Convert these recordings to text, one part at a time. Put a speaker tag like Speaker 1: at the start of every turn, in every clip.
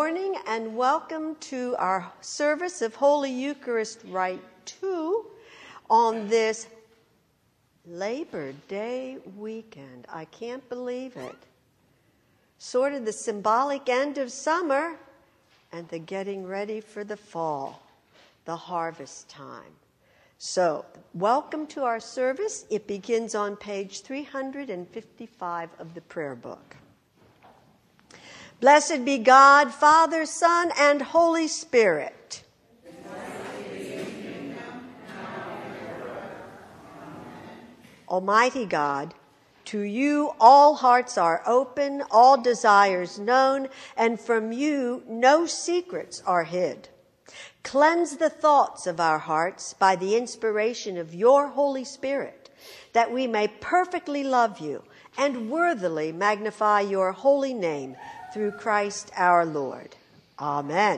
Speaker 1: morning and welcome to our service of Holy Eucharist Rite 2 on this Labor Day weekend. I can't believe it. Sort of the symbolic end of summer and the getting ready for the fall, the harvest time. So, welcome to our service. It begins on page 355 of the prayer book. Blessed be God, Father, Son, and Holy Spirit. Almighty God, to you all hearts are open, all desires known, and from you no secrets are hid. Cleanse the thoughts of our hearts by the inspiration of your Holy Spirit, that we may perfectly love you and worthily magnify your holy name through Christ our Lord. Amen.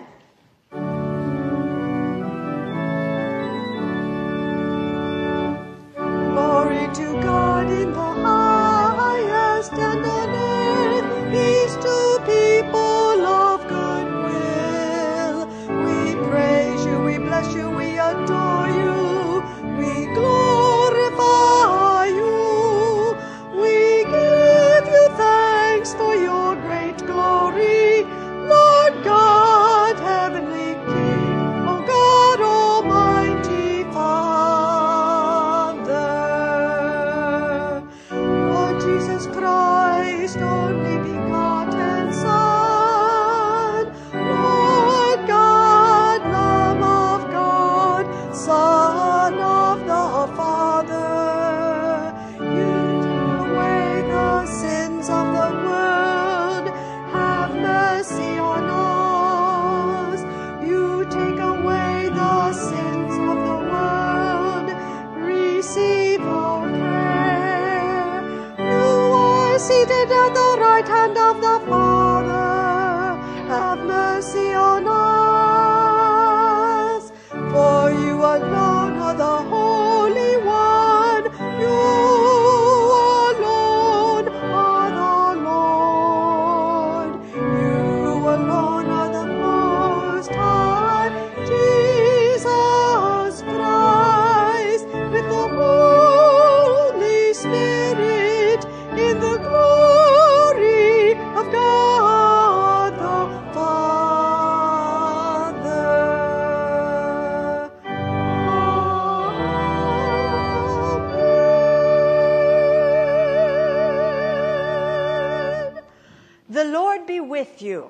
Speaker 1: Glory to God in the highest, and on earth peace to people of good will. We praise you, we bless you, we adore you, we glorify you. We give you thanks for your great glory, Lord God, heavenly King, O God, Almighty Father. Lord Jesus Christ, only begotten Son, Lord God, Lamb of God, Son of the Father, you take away the sins of the world. Have mercy on us. You take away the sins of the world. Receive our prayer. You are seated at the right hand of the Father. Have mercy on us. For you alone are the Holy One. You alone are the Lord. You alone are the Most High, Jesus Christ, with the Holy Spirit, in the glory of God the Father. Amen. The Lord be with you.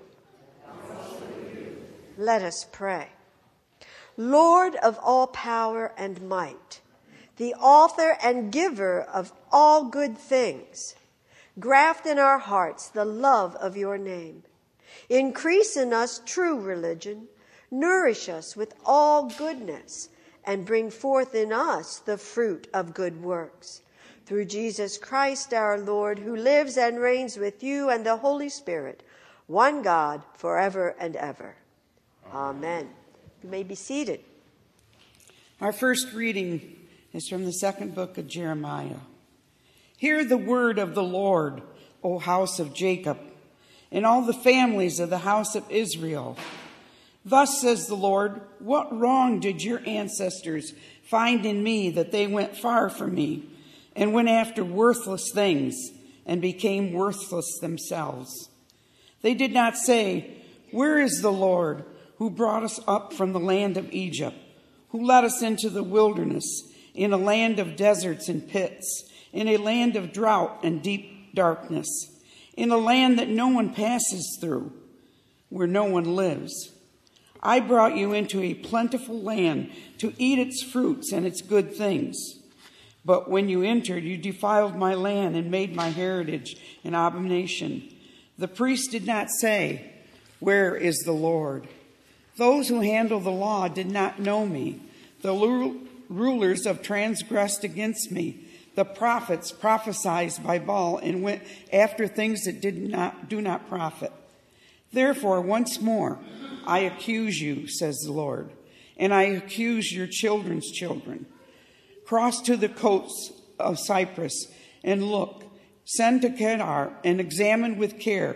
Speaker 1: Let us pray. Lord of all power and might, the author and giver of all good things, graft in our hearts the love of your name. Increase in us true religion, nourish us with all goodness, and bring forth in us the fruit of good works. Through Jesus Christ our Lord, who lives and reigns with you and the Holy Spirit, one God, forever and ever. Amen. You may be seated.
Speaker 2: Our first reading is from the second book of Jeremiah. Hear the word of the Lord, O house of Jacob, and all the families of the house of Israel. Thus says the Lord, what wrong did your ancestors find in me that they went far from me and went after worthless things and became worthless themselves? They did not say, where is the Lord who brought us up from the land of Egypt, who led us into the wilderness, in a land of deserts and pits, in a land of drought and deep darkness, in a land that no one passes through, where no one lives? I brought you into a plentiful land to eat its fruits and its good things. But when you entered, you defiled my land and made my heritage an abomination. The priests did not say, where is the Lord? Those who handle the law did not know me. The rulers have transgressed against me. The prophets prophesied by Baal and went after things that do not profit. Therefore, once more, I accuse you, says the Lord, and I accuse your children's children. Cross to the coasts of Cyprus and look. Send to Kedar and examine with care.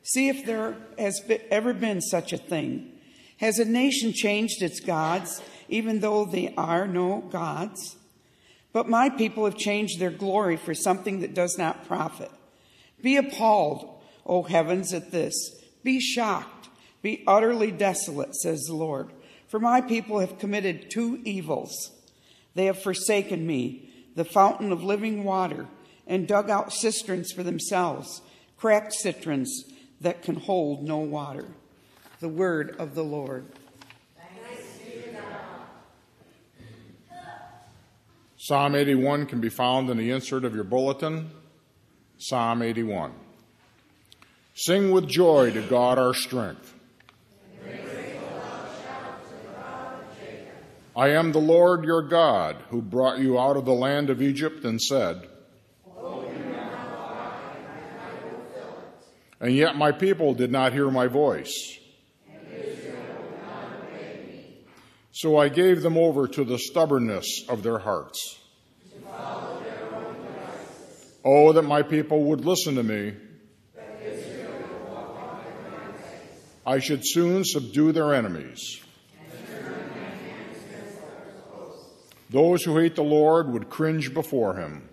Speaker 2: See if there has ever been such a thing. Has a nation changed its gods, even though they are no gods? But my people have changed their glory for something that does not profit. Be appalled, O heavens, at this. Be shocked. Be utterly desolate, says the Lord. For my people have committed two evils. They have forsaken me, the fountain of living water, and dug out cisterns for themselves, cracked cisterns that can hold no water. The word of the Lord.
Speaker 3: Psalm 81 can be found in the insert of your bulletin. Psalm 81. Sing with joy to God our strength. I am the Lord your God, who brought you out of the land of Egypt and said, and yet my people did not hear my voice. So I gave them over to the stubbornness of their hearts. Oh, that my people would listen to me. I should soon subdue their enemies. Those who hate the Lord would cringe before him.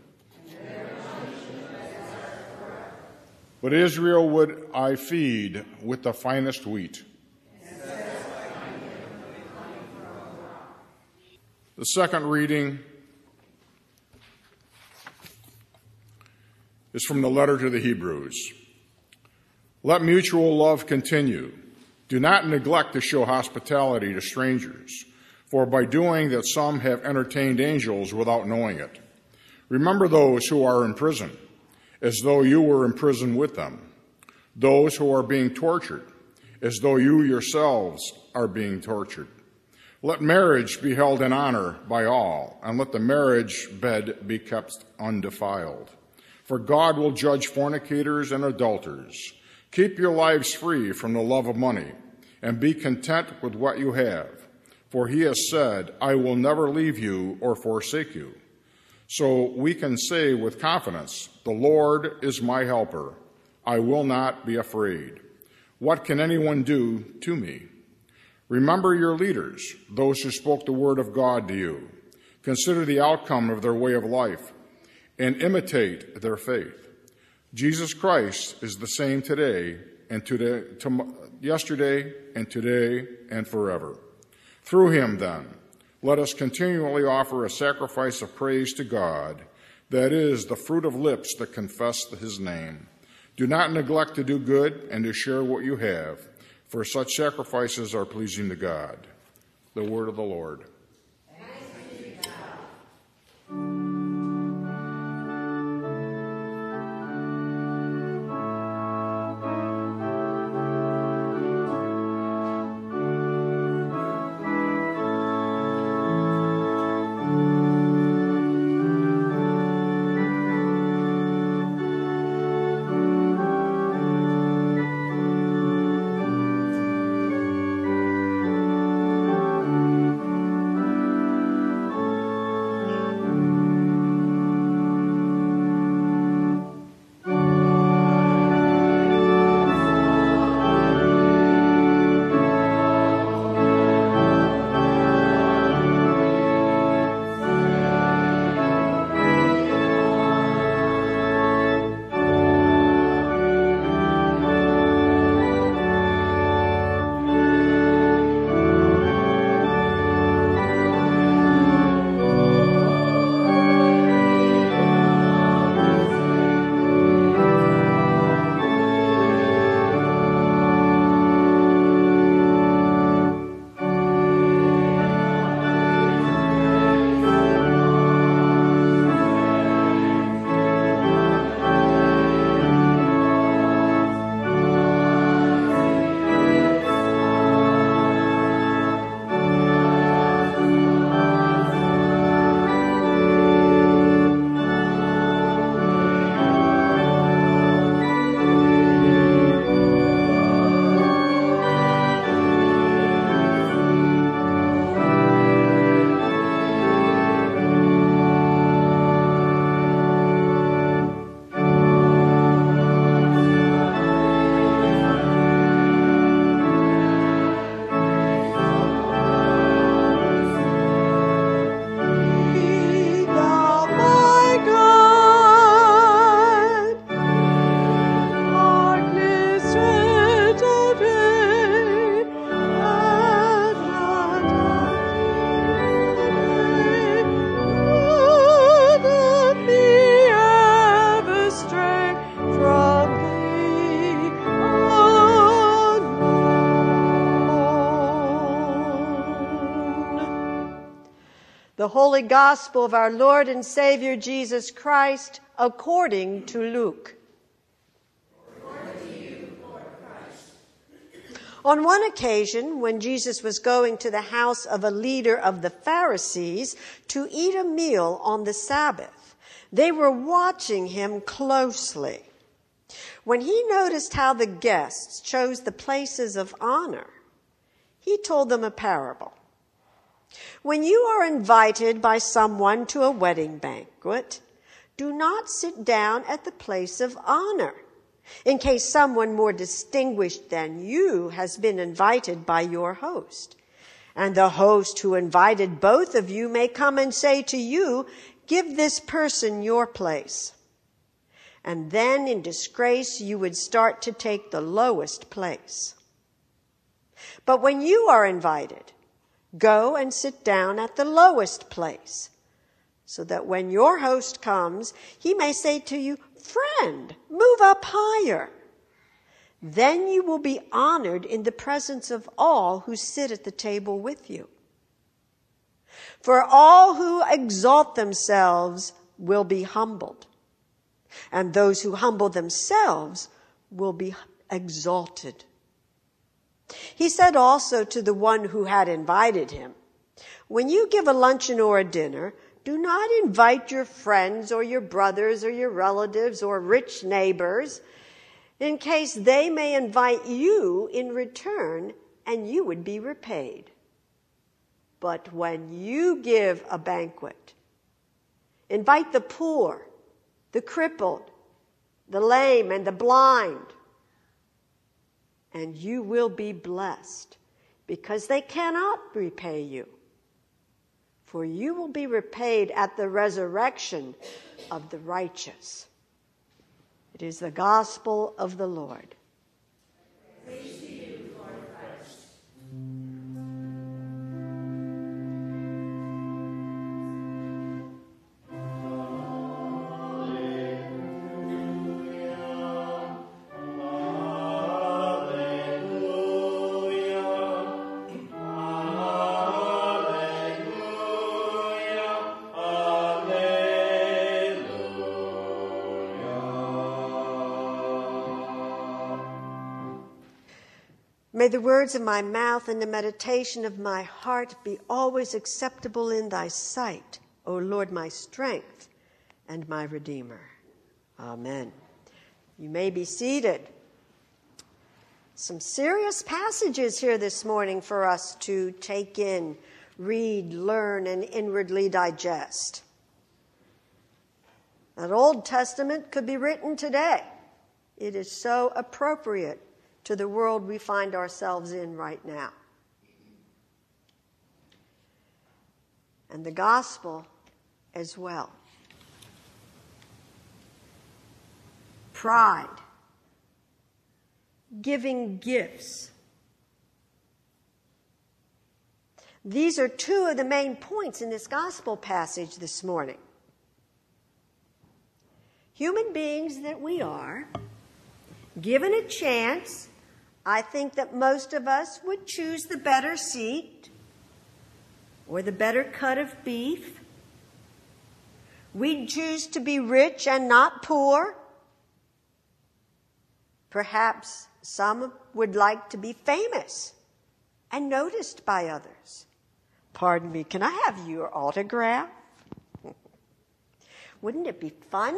Speaker 3: But Israel would I feed with the finest wheat. The second reading is from the letter to the Hebrews. Let mutual love continue. Do not neglect to show hospitality to strangers, for by doing that some have entertained angels without knowing it. Remember those who are in prison, as though you were in prison with them, those who are being tortured, as though you yourselves are being tortured. Let marriage be held in honor by all, and let the marriage bed be kept undefiled. For God will judge fornicators and adulterers. Keep your lives free from the love of money, and be content with what you have. For he has said, I will never leave you or forsake you. So we can say with confidence, the Lord is my helper. I will not be afraid. What can anyone do to me? Remember your leaders, those who spoke the word of God to you. Consider the outcome of their way of life and imitate their faith. Jesus Christ is the same yesterday and today and forever. Through him, then, let us continually offer a sacrifice of praise to God, that is, the fruit of lips that confess his name. Do not neglect to do good and to share what you have, for such sacrifices are pleasing to God. The word of the Lord.
Speaker 1: The Holy Gospel of our Lord and Savior Jesus Christ according to Luke. On one occasion, when Jesus was going to the house of a leader of the Pharisees to eat a meal on the Sabbath, they were watching him closely. When he noticed how the guests chose the places of honor, he told them a parable. When you are invited by someone to a wedding banquet, do not sit down at the place of honor, in case someone more distinguished than you has been invited by your host. And the host who invited both of you may come and say to you, give this person your place. And then in disgrace you would start to take the lowest place. But when you are invited, go and sit down at the lowest place, so that when your host comes, he may say to you, friend, move up higher. Then you will be honored in the presence of all who sit at the table with you. For all who exalt themselves will be humbled, and those who humble themselves will be exalted. He said also to the one who had invited him, when you give a luncheon or a dinner, do not invite your friends or your brothers or your relatives or rich neighbors, in case they may invite you in return and you would be repaid. But when you give a banquet, invite the poor, the crippled, the lame, and the blind, and you will be blessed, because they cannot repay you. For you will be repaid at the resurrection of the righteous. It is the gospel of the Lord. Praise to you, Lord Christ. May the words of my mouth and the meditation of my heart be always acceptable in thy sight, O Lord, my strength and my Redeemer. Amen. You may be seated. Some serious passages here this morning for us to take in, read, learn, and inwardly digest. That Old Testament could be written today. It is so appropriate to the world we find ourselves in right now. And the gospel as well. Pride. Giving gifts. These are two of the main points in this gospel passage this morning. Human beings that we are, given a chance, I think that most of us would choose the better seat or the better cut of beef. We'd choose to be rich and not poor. Perhaps some would like to be famous and noticed by others. Pardon me, can I have your autograph? Wouldn't it be fun?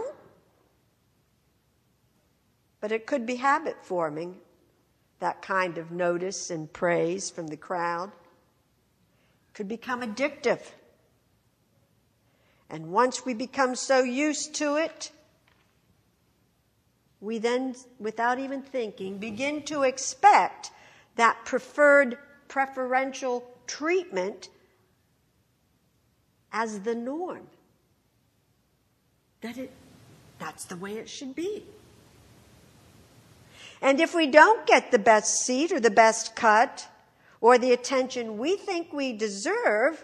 Speaker 1: But it could be habit forming. That kind of notice and praise from the crowd could become addictive. And once we become so used to it, we then, without even thinking, begin to expect that preferential treatment as the norm. That's the way it should be. And if we don't get the best seat or the best cut or the attention we think we deserve,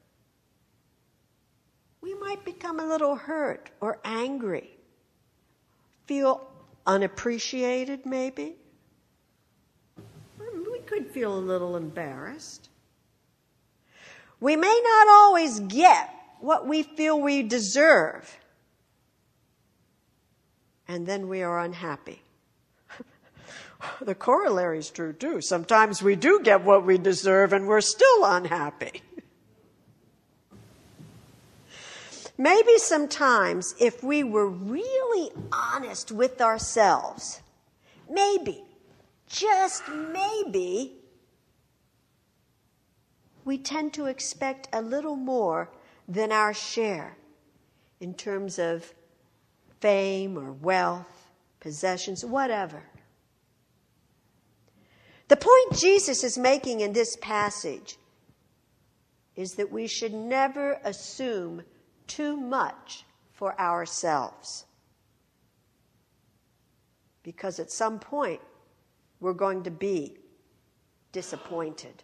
Speaker 1: we might become a little hurt or angry, feel unappreciated maybe. We could feel a little embarrassed. We may not always get what we feel we deserve, and then we are unhappy. The corollary is true too. Sometimes we do get what we deserve and we're still unhappy. Maybe sometimes if we were really honest with ourselves, maybe, just maybe, we tend to expect a little more than our share in terms of fame or wealth, possessions, whatever. The point Jesus is making in this passage is that we should never assume too much for ourselves. Because at some point, we're going to be disappointed.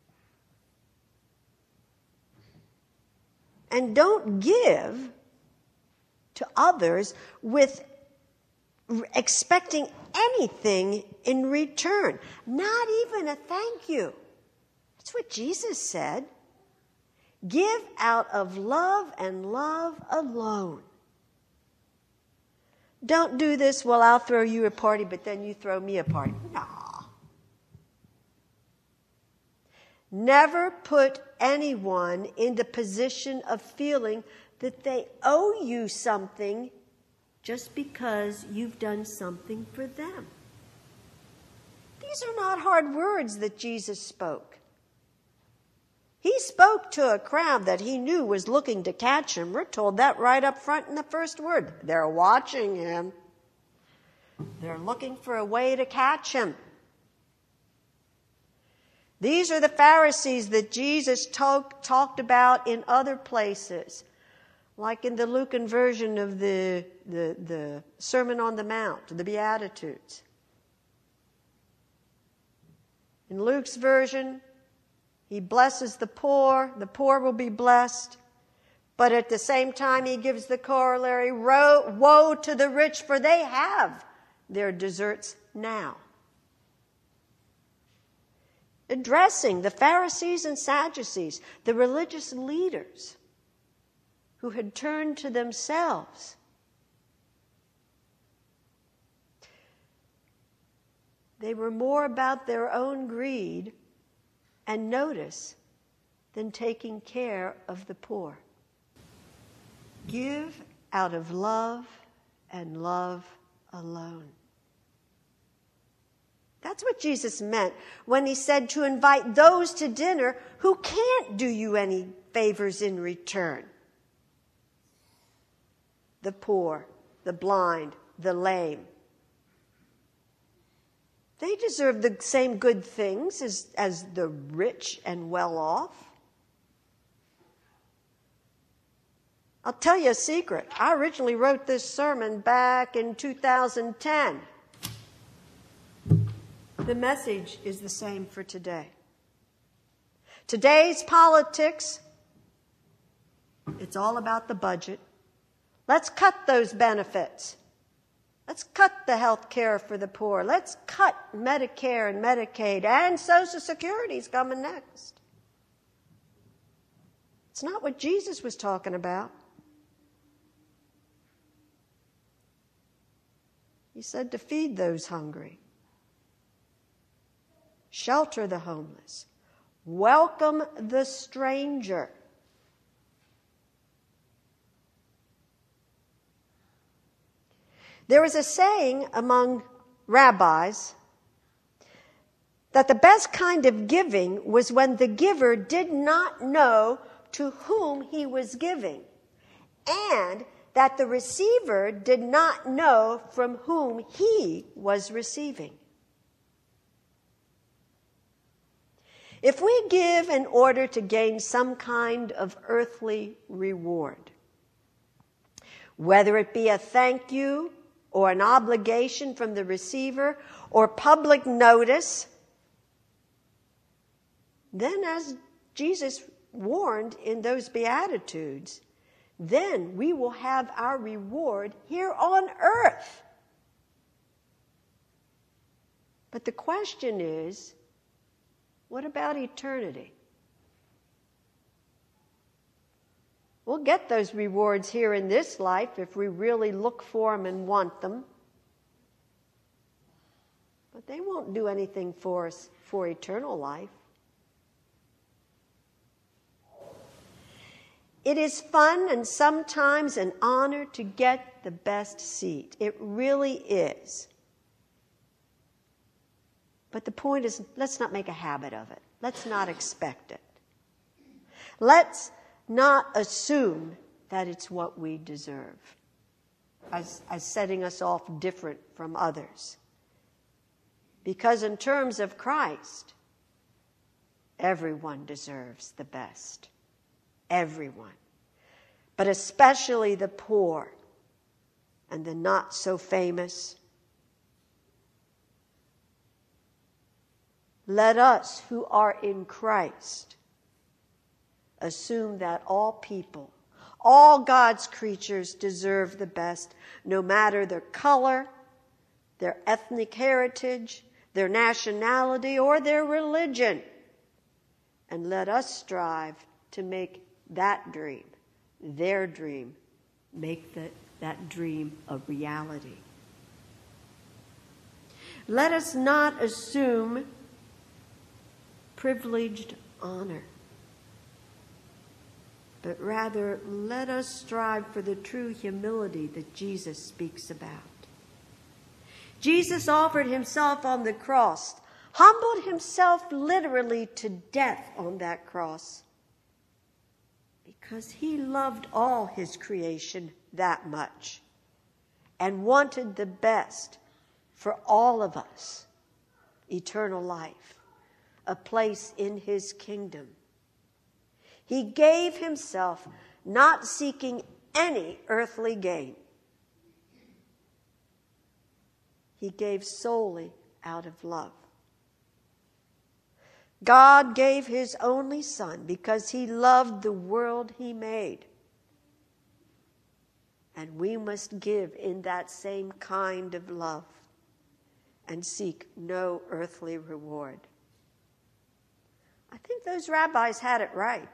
Speaker 1: And don't give to others with expecting anything in return, not even a thank you. That's what Jesus said. Give out of love and love alone. Don't do this, well, I'll throw you a party, but then you throw me a party. No. Never put anyone in the position of feeling that they owe you something just because you've done something for them. These are not hard words that Jesus spoke. He spoke to a crowd that he knew was looking to catch him. We're told that right up front in the first word. They're watching him. They're looking for a way to catch him. These are the Pharisees that Jesus talked about in other places, like in the Lucan version of the Sermon on the Mount, the Beatitudes. In Luke's version, he blesses the poor will be blessed. But at the same time, he gives the corollary, woe to the rich, for they have their deserts now. Addressing the Pharisees and Sadducees, the religious leaders who had turned to themselves. They were more about their own greed and notice than taking care of the poor. Give out of love and love alone. That's what Jesus meant when he said to invite those to dinner who can't do you any favors in return. The poor, the blind, the lame. They deserve the same good things as the rich and well off. I'll tell you a secret. I originally wrote this sermon back in 2010. The message is the same for today. Today's politics, it's all about the budget. Let's cut those benefits. Let's cut the health care for the poor. Let's cut Medicare and Medicaid, and Social Security's coming next. It's not what Jesus was talking about. He said to feed those hungry, shelter the homeless, welcome the stranger. There is a saying among rabbis that the best kind of giving was when the giver did not know to whom he was giving, and that the receiver did not know from whom he was receiving. If we give in order to gain some kind of earthly reward, whether it be a thank you or an obligation from the receiver or public notice, then as Jesus warned in those Beatitudes, then we will have our reward here on earth. But the question is, what about eternity? We'll get those rewards here in this life if we really look for them and want them. But they won't do anything for us for eternal life. It is fun and sometimes an honor to get the best seat. It really is. But the point is, let's not make a habit of it. Let's not expect it. Let's not assume that it's what we deserve as setting us off different from others. Because in terms of Christ, everyone deserves the best. Everyone. But especially the poor and the not so famous. Let us who are in Christ assume that all people, all God's creatures deserve the best, no matter their color, their ethnic heritage, their nationality, or their religion. And let us strive to make that dream, their dream, make that dream a reality. Let us not assume privileged honor, but rather let us strive for the true humility that Jesus speaks about. Jesus offered himself on the cross, humbled himself literally to death on that cross, because he loved all his creation that much and wanted the best for all of us, eternal life, a place in his kingdom. He gave himself, not seeking any earthly gain. He gave solely out of love. God gave his only Son because he loved the world he made. And we must give in that same kind of love and seek no earthly reward. I think those rabbis had it right.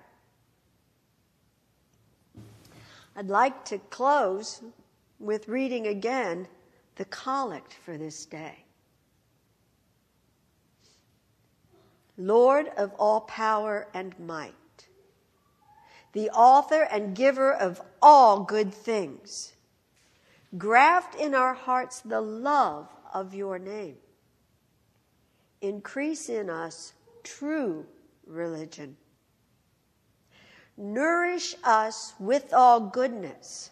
Speaker 1: I'd like to close with reading again the collect for this day. Lord of all power and might, the author and giver of all good things, graft in our hearts the love of your name. Increase in us true religion. Nourish us with all goodness,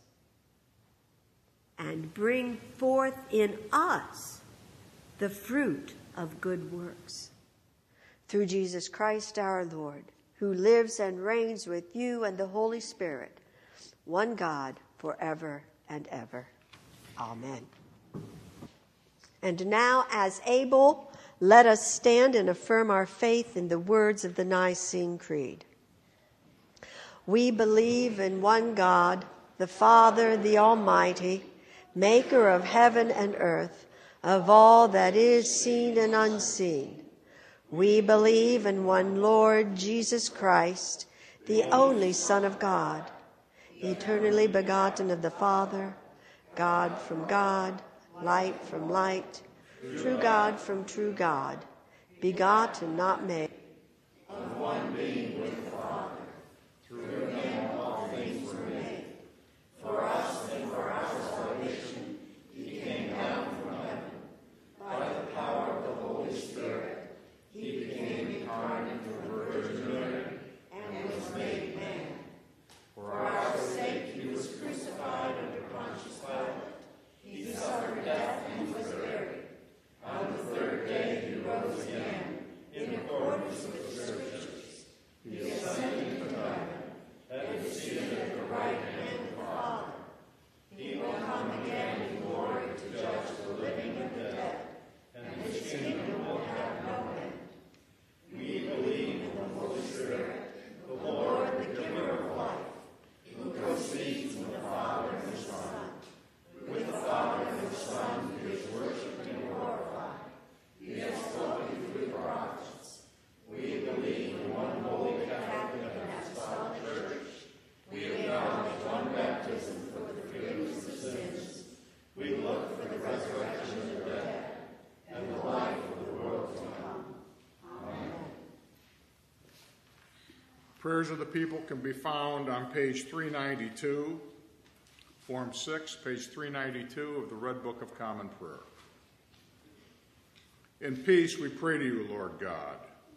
Speaker 1: and bring forth in us the fruit of good works. Through Jesus Christ our Lord, who lives and reigns with you and the Holy Spirit, one God, forever and ever. Amen. And now, as able, let us stand and affirm our faith in the words of the Nicene Creed. We believe in one God, the Father, the Almighty, maker of heaven and earth, of all that is seen and unseen. We believe in one Lord Jesus Christ, the only Son of God, eternally begotten of the Father, God from God, light from light, true God from true God, begotten, not made, of one being with the Father. Through him all things were made. For us and for our salvation, he came down from heaven. By the power of the Holy Spirit, he became incarnate of the Virgin Mary and was made man. For our sake he was crucified under Pontius Pilate. He suffered death and was buried. On the third day he rose again, in accordance with the Scriptures. He ascended into heaven, and is seated at the right hand of the Father. He will come again in glory to judge the living and the dead, and his kingdom will have no end. We believe in the Holy Spirit, the Lord, the giver of life, who proceeds from the Father and the Son. With the Father and the Son, he is worshipped and glorified. He has spoken through the prophets. We believe in one holy Catholic and Apostolic Church. We acknowledge
Speaker 3: Prayers of the people can be found on page 392, Form 6, page 392 of the Red Book of Common Prayer. In peace we pray to you, Lord God,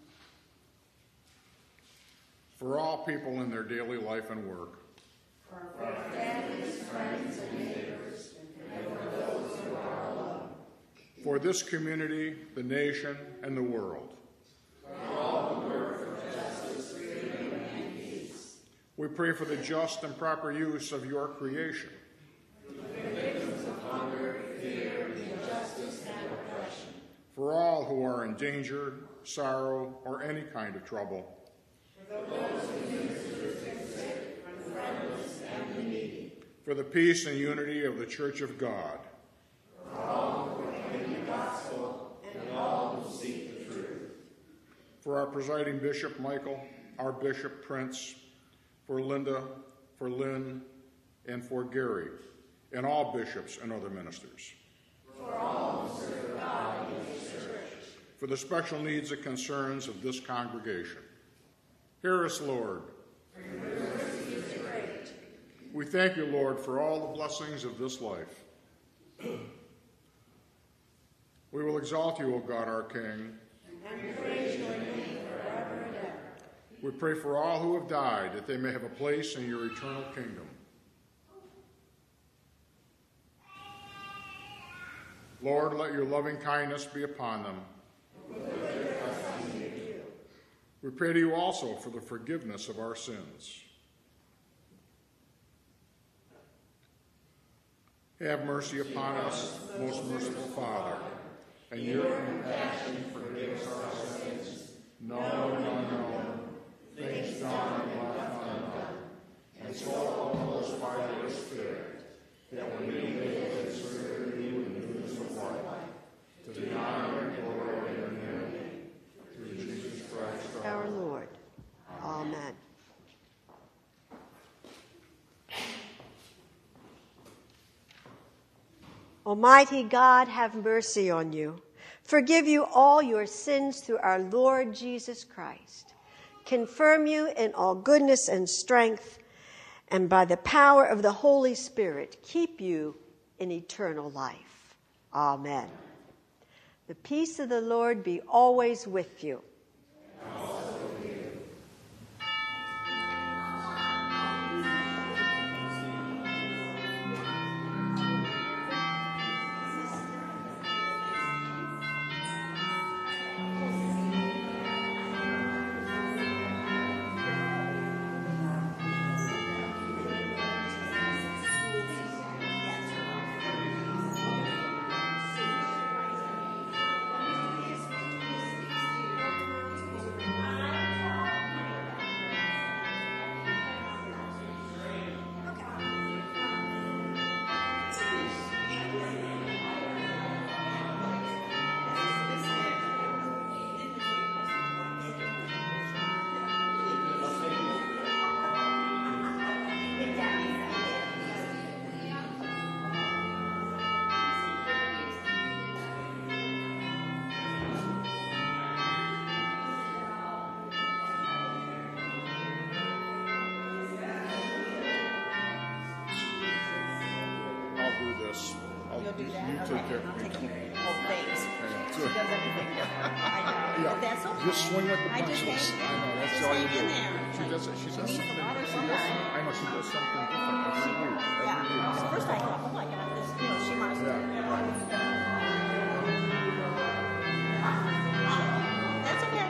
Speaker 3: for all people in their daily life and work,
Speaker 4: for our families, friends, and neighbors, and for those who are alone,
Speaker 3: for this community, the nation, and the world.
Speaker 4: For all who work for justice, freedom, and peace.
Speaker 3: We pray for the just and proper use of your creation.
Speaker 4: For the victims of hunger, fear, injustice, and oppression.
Speaker 3: For all who are in danger, sorrow, or any kind of trouble.
Speaker 4: For those who use the sick, the friendless, and the needy.
Speaker 3: For the peace and unity of the Church of God.
Speaker 4: For all who proclaim the gospel, and all who seek the truth.
Speaker 3: For our presiding Bishop Michael, our Bishop Prince, for Linda, for Lynn, and for Gary, and all bishops and other ministers.
Speaker 4: For all who serve God in His church.
Speaker 3: For the special needs and concerns of this congregation. Hear us, Lord.
Speaker 4: For your mercy is great.
Speaker 3: We thank you, Lord, for all the blessings of this life. We will exalt you, O God, our King.
Speaker 4: And praise your name forever and ever.
Speaker 3: We pray for all who have died, that they may have a place in your eternal kingdom. Lord, let your loving kindness be upon them. We pray to you also for the forgiveness of our sins. Have mercy upon us, most merciful Father, and your compassion forgive us our sins, known and unknown, things done and left undone, and so uphold us by your Spirit, that we may live and serve you in the newness of life, to the honor and glory of your name, through Jesus Christ
Speaker 1: Our Lord. Amen. Almighty God, have mercy on you. Forgive you all your sins through our Lord Jesus Christ. Confirm you in all goodness and strength, and by the power of the Holy Spirit, keep you in eternal life. Amen. The peace of the Lord be always with you.
Speaker 5: Do that?
Speaker 3: You take care.
Speaker 5: I'll take care. Oh, thanks.
Speaker 3: Okay,
Speaker 5: She
Speaker 3: good.
Speaker 5: does everything different. I know.
Speaker 3: Yeah.
Speaker 5: But that's okay.
Speaker 3: Just swing with the
Speaker 5: I just
Speaker 3: punches.
Speaker 5: hang-
Speaker 3: I know, that's
Speaker 5: just
Speaker 3: all you
Speaker 5: hang in
Speaker 3: do.
Speaker 5: there.
Speaker 3: She does it. She does
Speaker 5: needs
Speaker 3: something.
Speaker 5: a lot of
Speaker 3: She
Speaker 5: fun.
Speaker 3: does. I know she does something different every week.
Speaker 5: Yeah.
Speaker 3: Every week.
Speaker 5: So first I thought, oh my God, this, she must.
Speaker 3: Yeah.
Speaker 5: That's okay.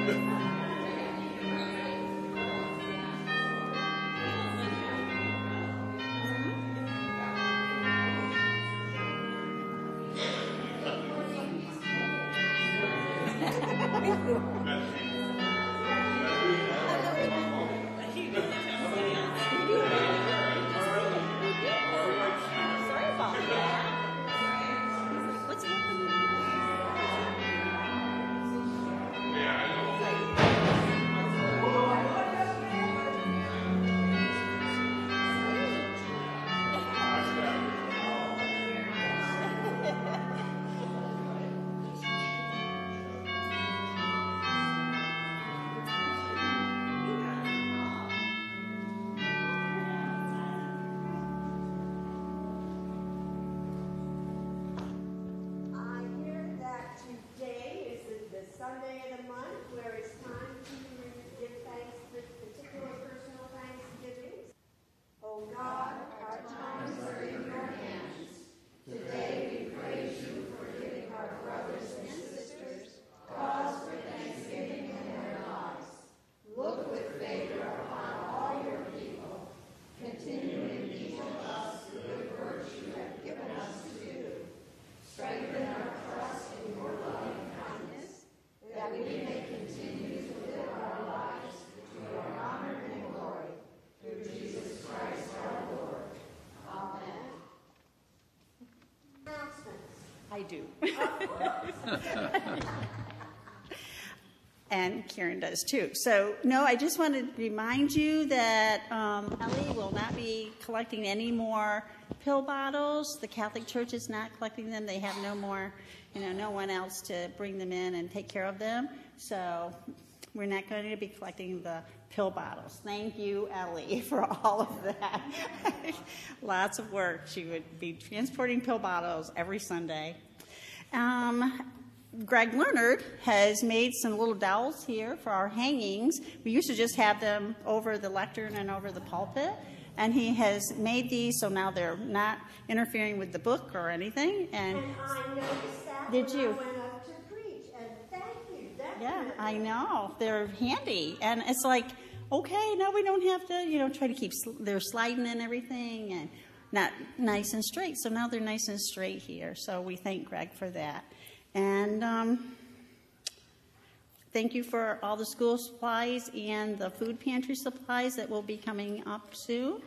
Speaker 5: Sorry about that. What's happening?
Speaker 1: I hear that today is the Sunday of the month where it's time to give thanks for particular personal thanksgivings. Oh God, our times are in your hands. Today we praise you for giving our brothers and sisters cause for thanksgiving in their lives. Look with favor upon all your people. Continue in each of us the good works you have given us to do. Strengthen our trust in your loving kindness, that we may continue to live our lives to your honor and glory. Through Jesus Christ our Lord. Amen. Announcements.
Speaker 5: I do. And Karen does too. So, no, I just want to remind you that Ellie will not be collecting any more pill bottles. The Catholic Church is not collecting them. They have no more, no one else to bring them in and take care of them. So we're not going to be collecting the pill bottles. Thank you, Ellie, for all of that. Lots of work. She would be transporting pill bottles every Sunday. Greg Leonard has made some little dowels here for our hangings. We used to just have them over the lectern and over the pulpit, and he has made these so now they're not interfering with the book or anything. And
Speaker 1: I noticed that
Speaker 5: Did
Speaker 1: when
Speaker 5: you?
Speaker 1: I went up to preach, and thank you.
Speaker 5: yeah, I know they're handy, and it's like, okay, now we don't have to, try to keep they're sliding and everything, and not nice and straight. So now they're nice and straight here. So we thank Greg for that. And thank you for all the school supplies and the food pantry supplies that will be coming up soon.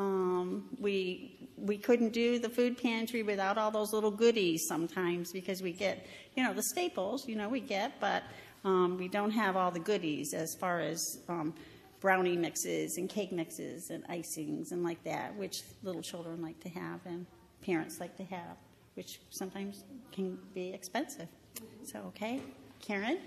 Speaker 5: We couldn't do the food pantry without all those little goodies sometimes because we get, the staples, we get, but we don't have all the goodies as far as brownie mixes and cake mixes and icings and like that, which little children like to have and parents like to have, which sometimes can be expensive. So, okay, Karen?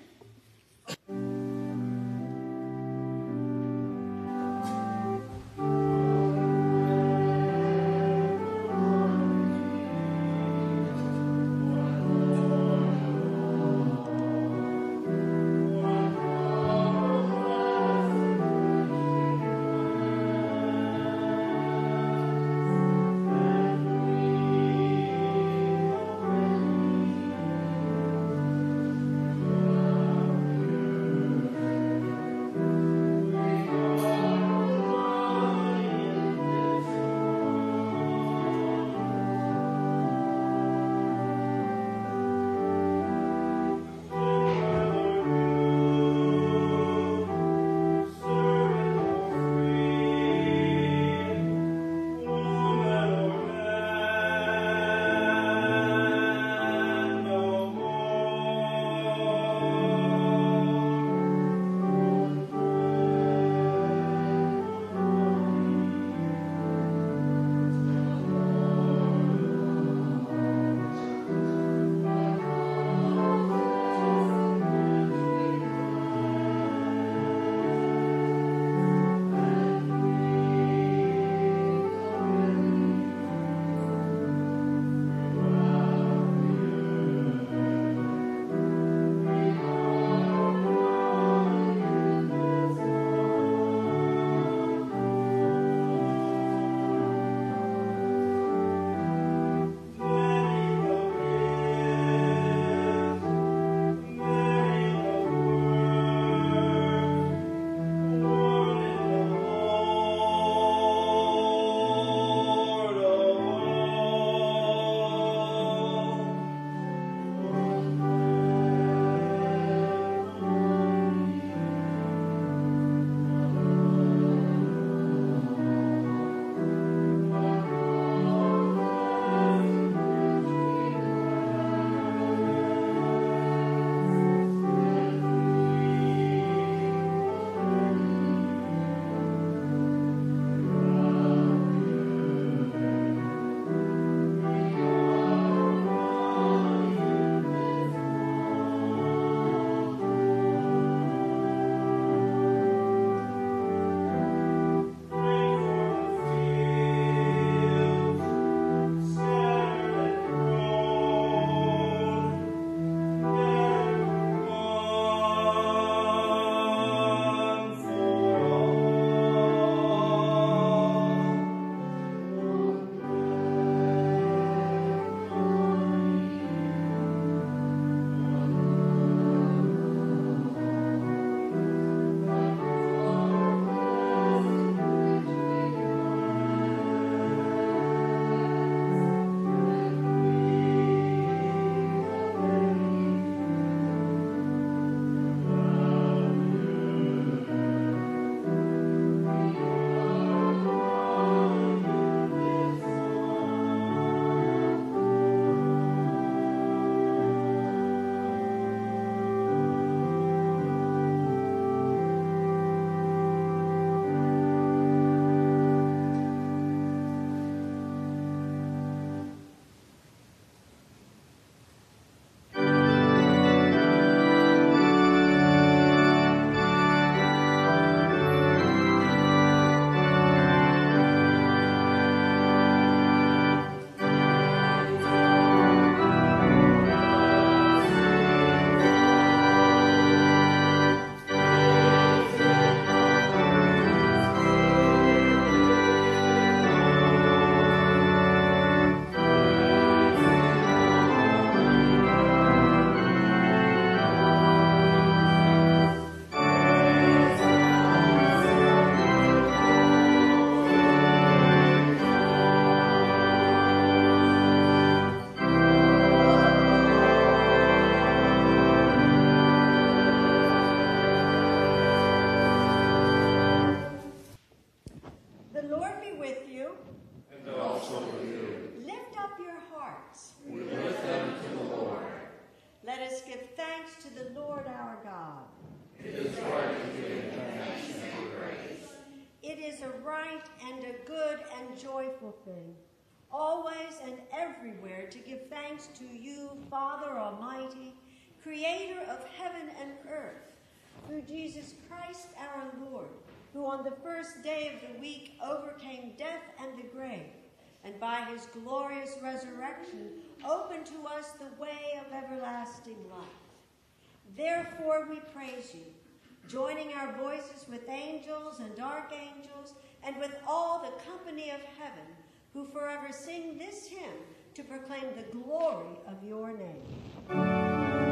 Speaker 1: the Lord our God.
Speaker 4: It is right to give thanks and praise.
Speaker 1: It is a right and a good and joyful thing, always and everywhere to give thanks to you, Father Almighty, Creator of heaven and earth, through Jesus Christ our Lord, who on the first day of the week overcame death and the grave, and by his glorious resurrection opened to us the way of everlasting life. Therefore we praise you, joining our voices with angels and archangels, and with all the company of heaven, who forever sing this hymn to proclaim the glory of your name.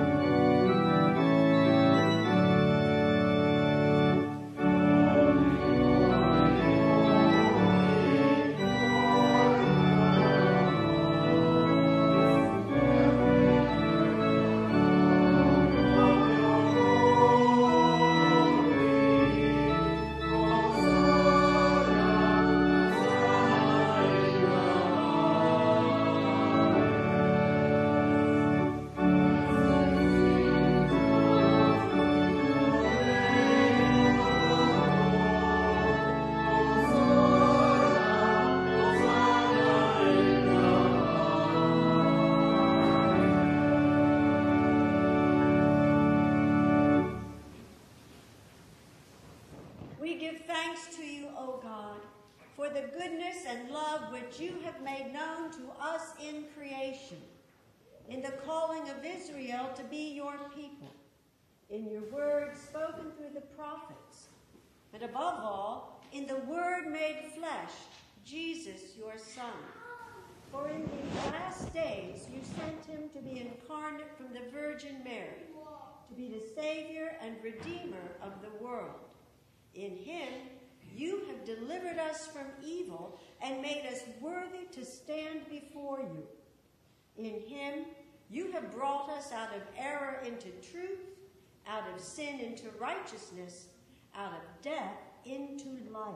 Speaker 1: We give thanks to you, O God, for the goodness and love which you have made known to us in creation, in the calling of Israel to be your people, in your word spoken through the prophets, and above all, in the Word made flesh, Jesus, your Son. For in these last days you sent him to be incarnate from the Virgin Mary, to be the Savior and Redeemer of the world. In him you have delivered us from evil and made us worthy to stand before you. In him you have brought us out of error into truth, out of sin into righteousness, out of death into life.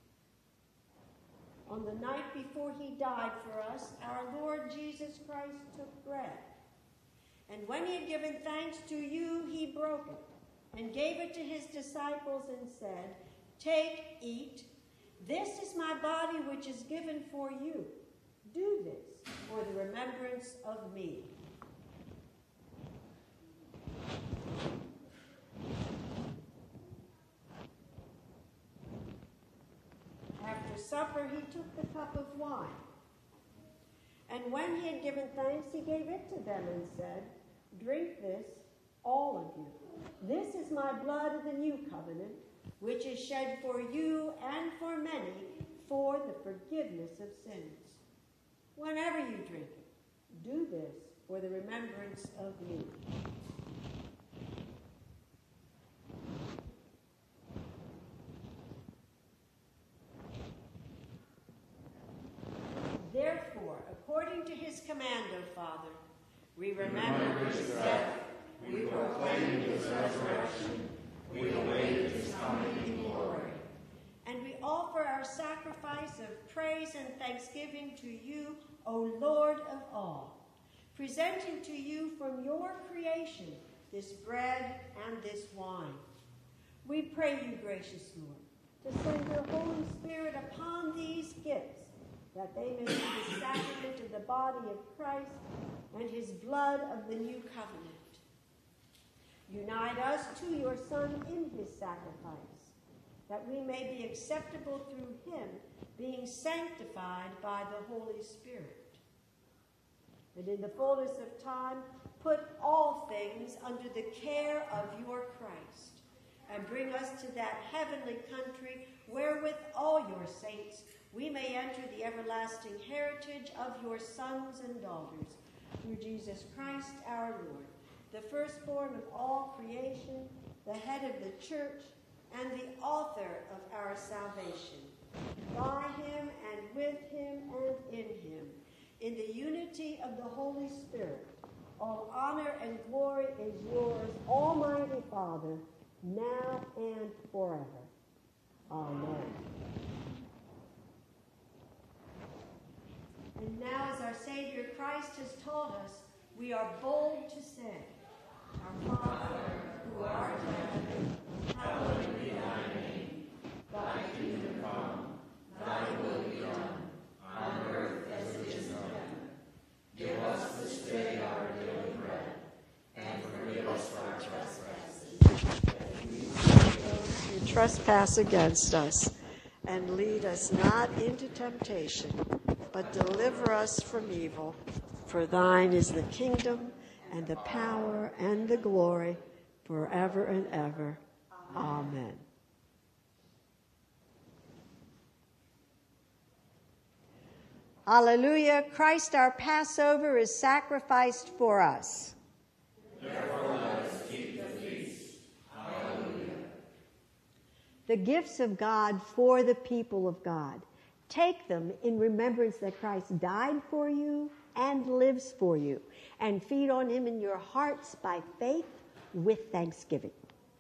Speaker 1: On the night before he died for us, our Lord Jesus Christ took bread. And when he had given thanks to you, he broke it and gave it to his disciples and said, "Take, eat. This is my body which is given for you. Do this for the remembrance of me." After supper, he took the cup of wine. And when he had given thanks, he gave it to them and said, "Drink this, all of you. This is my blood of the new covenant, which is shed for you and for many for the forgiveness of sins. Whenever you drink it, do this for the remembrance of me." Therefore, according to his command, O Father, we remember his death, we proclaim his resurrection, we await his coming in glory. And we offer our sacrifice of praise and thanksgiving to you, O Lord of all, presenting to you from your creation this bread and this wine. We pray you, gracious Lord, to send your Holy Spirit upon these gifts, that they may be the sacrament of the body of Christ and his blood of the new covenant. Unite us to your Son in his sacrifice, that we may be acceptable through him, being sanctified by the Holy Spirit. And in the fullness of time, put all things under the care of your Christ, and bring us to that heavenly country where with all your saints we may enter the everlasting heritage of your sons and daughters, through Jesus Christ our Lord, the firstborn of all creation, the head of the church, and the author of our salvation. By him and with him and in him, in the unity of the Holy Spirit, all honor and glory is yours, Almighty Father, now and forever. Amen. And now, as our Savior Christ has taught us, we are bold to say, Trespass against us, and lead us not into temptation, but deliver us from evil. For thine is the kingdom, and the power, and the glory, forever and ever. Amen. Hallelujah. Christ our Passover is sacrificed for us.
Speaker 4: Therefore let us keep the feast. Hallelujah.
Speaker 1: The gifts of God for the people of God. Take them in remembrance that Christ died for you and lives for you, and feed on him in your hearts by faith with thanksgiving.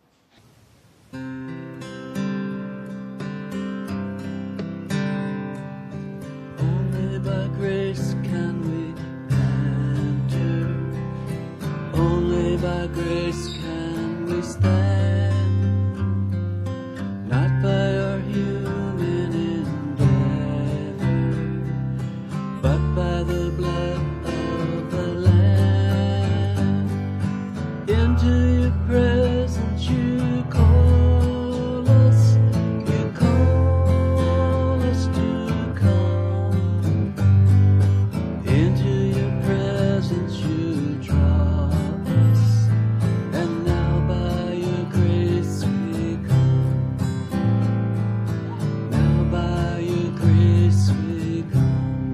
Speaker 6: Only by grace can we enter. Only by grace can we stand. Not by our human endeavor, but by the blood of the Lamb. Into your presence you call us. You call us to come. Into your presence you draw us. And now by your grace we come. Now by your grace we come.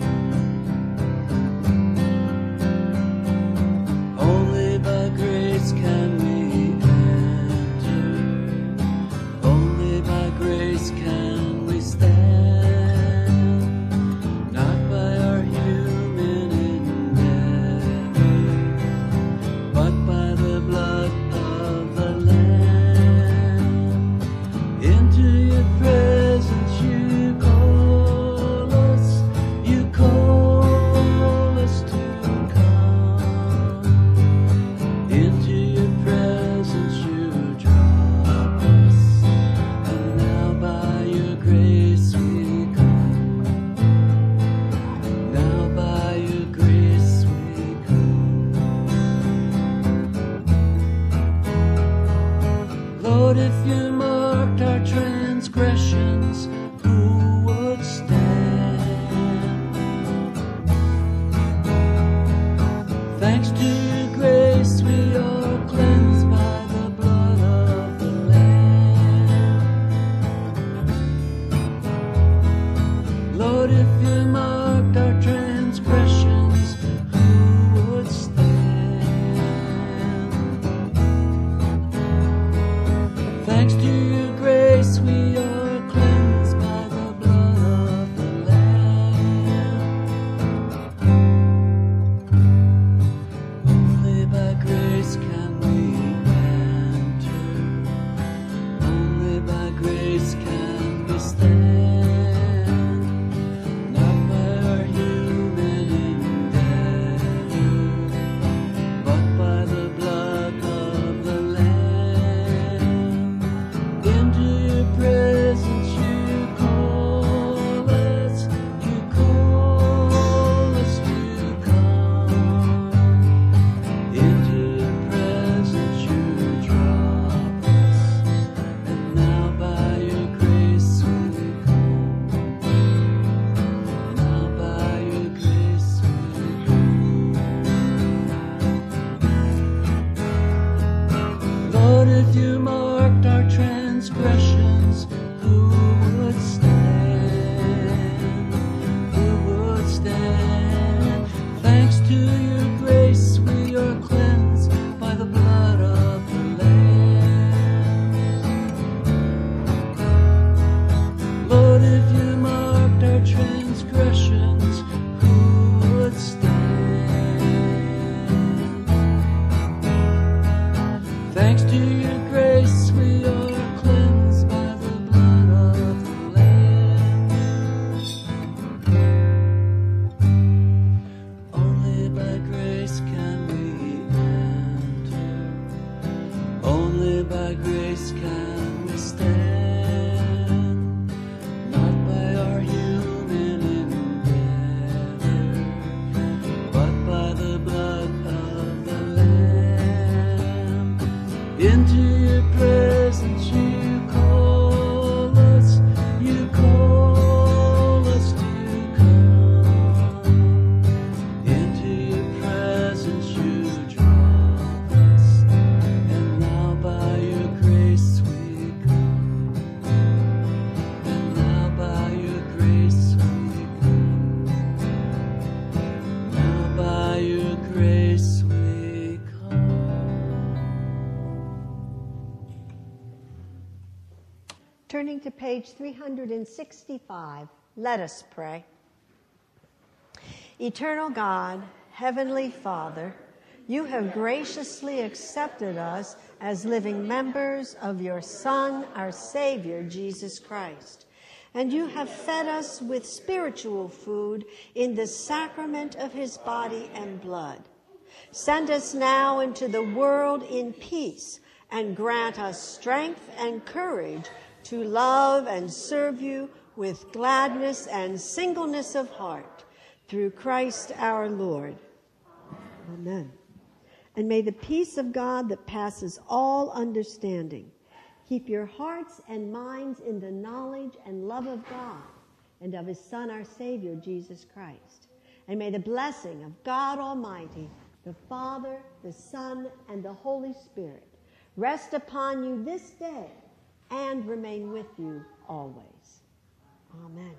Speaker 6: Only by grace can we enter. Only by grace can we stand. Not by our human endeavor, but by the blood of the Lamb. Into your presence you call us. You call us to come. Into your presence you draw us. And now by your grace we come. Now by your grace we come. Lord, if you marked our transgressions, who would stand? Thanks to your grace, we are cleansed by the blood of the Lamb. Lord, if you marked our transgressions, who would stand? Thanks to your grace, we are cleansed by the blood of the Lamb. Only by grace can we enter. Only by grace can we stand. Not by our human endeavor, but by the blood of the Lamb. Into your presence you call us. You call us to come. Into your presence you draw us. And now by your grace we come. Now by your grace we come. Lord, if you marked our transgressions, who would stand? Who would stand? Thanks to your grace, we are cleansed by the blood of the Lamb. Lord, if you marked our transgressions, who would stand? Thanks to your grace, we are cleansed by the blood of the Lamb. Only by grace can we enter. Only by grace can we stand, not by our human endeavor, but by the blood of the Lamb. Into your presence you call us, you call us to come. Into your presence you draw us, and now by your grace we come. And now by your grace we come. Now by your grace we come.
Speaker 1: Turning to page 365, let us pray. Eternal God, Heavenly Father, you have graciously accepted us as living members of your Son, our Savior, Jesus Christ. And you have fed us with spiritual food in the sacrament of his body and blood. Send us now into the world in peace and grant us strength and courage to love and serve you with gladness and singleness of heart, through Christ our Lord. Amen. And may the peace of God that passes all understanding keep your hearts and minds in the knowledge and love of God and of his Son, our Savior, Jesus Christ. And may the blessing of God Almighty, the Father, the Son, and the Holy Spirit rest upon you this day and remain with you always. Amen.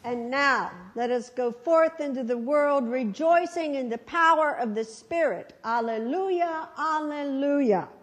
Speaker 1: And now, let us go forth into the world rejoicing in the power of the Spirit. Alleluia, alleluia.